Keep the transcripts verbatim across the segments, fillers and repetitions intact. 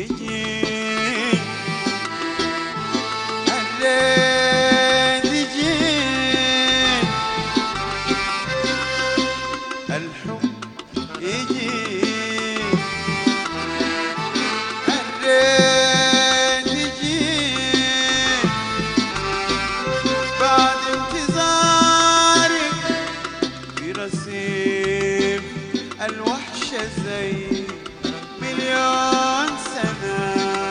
يجي الريد يجي الحب يجي الريد يجي بعد انتظارك في رصيف الوحشة زي مليون سنة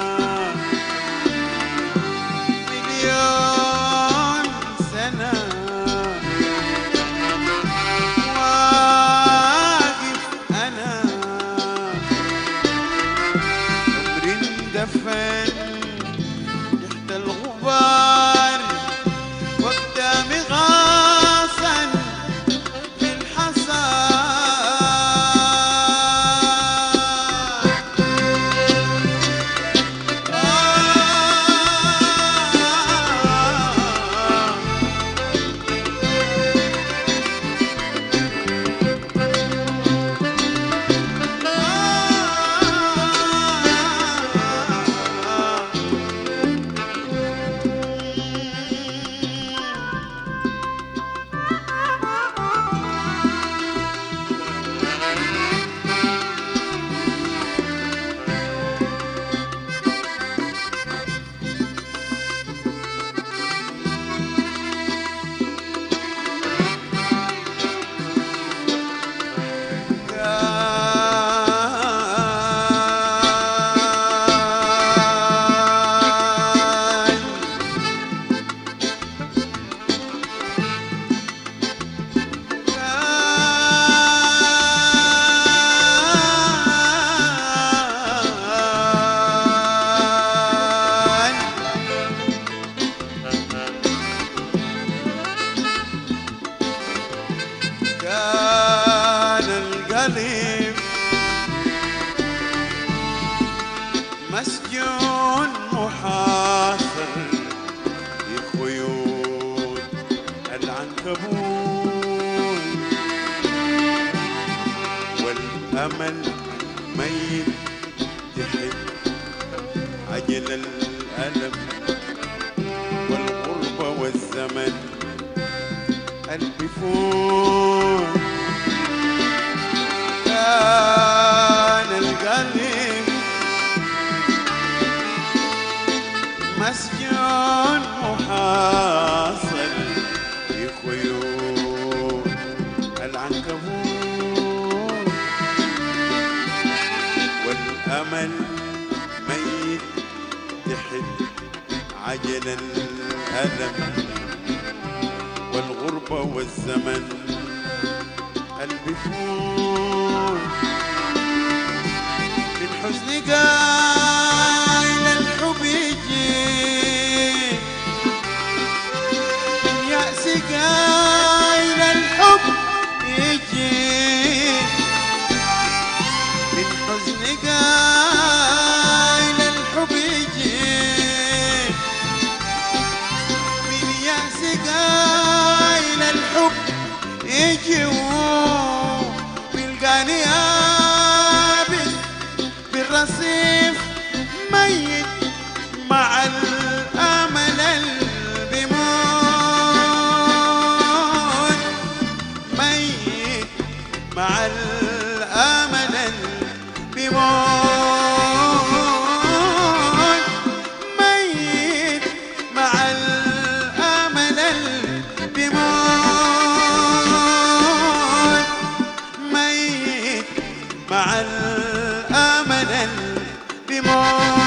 مليون سنة واقف أنا عمري اندفن تحت الغبار وقدامي غاصا في الحصار مسجون محاصر في خيوط العنكبوت والأمل ميت تحب عجل الألم والغربة والزمن البفون كان القلب مسجون محاصر في خيوط العنكبوت والأمل ميت تحت عجل الألم والغربة والزمن البفون الحزن قايل الحب يجي اليأس قايل الحب يجي الحزن قايل الحب يجي اليأس قايل الحب يجي وبيلقاني يابس بالرصيف ميت مع الأمل البموت ميت مع الأمل البموت ميت مع الأمل البموت ميت مع الأمل البموت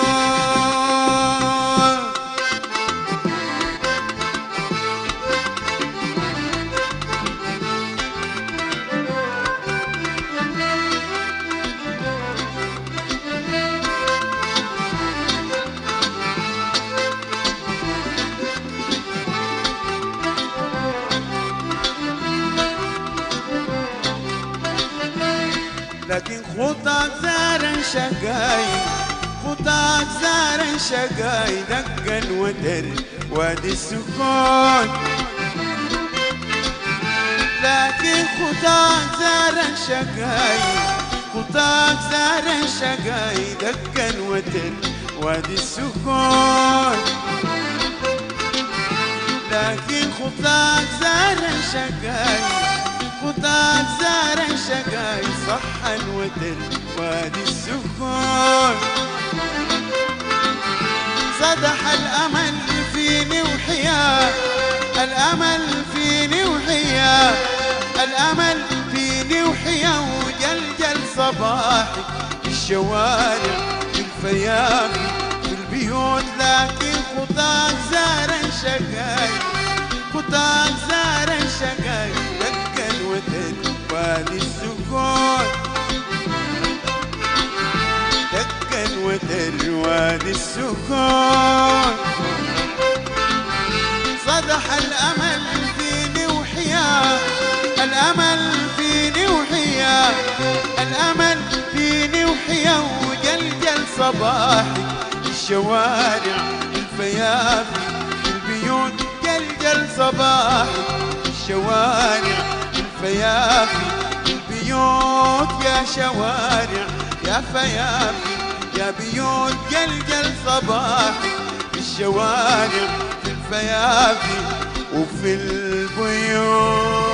لكن خطاك زارا شقاي خطاك زارا شقاي دقا وتر وادي السكون لكن خطاك زارا شقاي خطاك زار الشقاي دقا وتر وادي السكون، لكن خطاك زار الشقاي خطاك زار الشقاي صح الوتر وادي السكون، صدح الأمل فيني وحياه الأمل فيني وحياه الأمل فيني وحياه وجلجل صباحي في الشوارع في الفيافي في البيوت، لكن خطاك زار الشقاي خطاك زار الشقاي دق الوتر وادي السكون، دق الوتر وادي السكون، صدح الأمل فيني وحياه الأمل فيني وحياه الأمل فيني وحياه وجلجل صباحي في الشوارع الفيافي في البيوت، جلجل صباحي في الشوارع الفيافي في البيوت، يا شوارع يا فيافي يا بيوت جلجل صباحي في الشوارع في الفيافي وفي البيوت.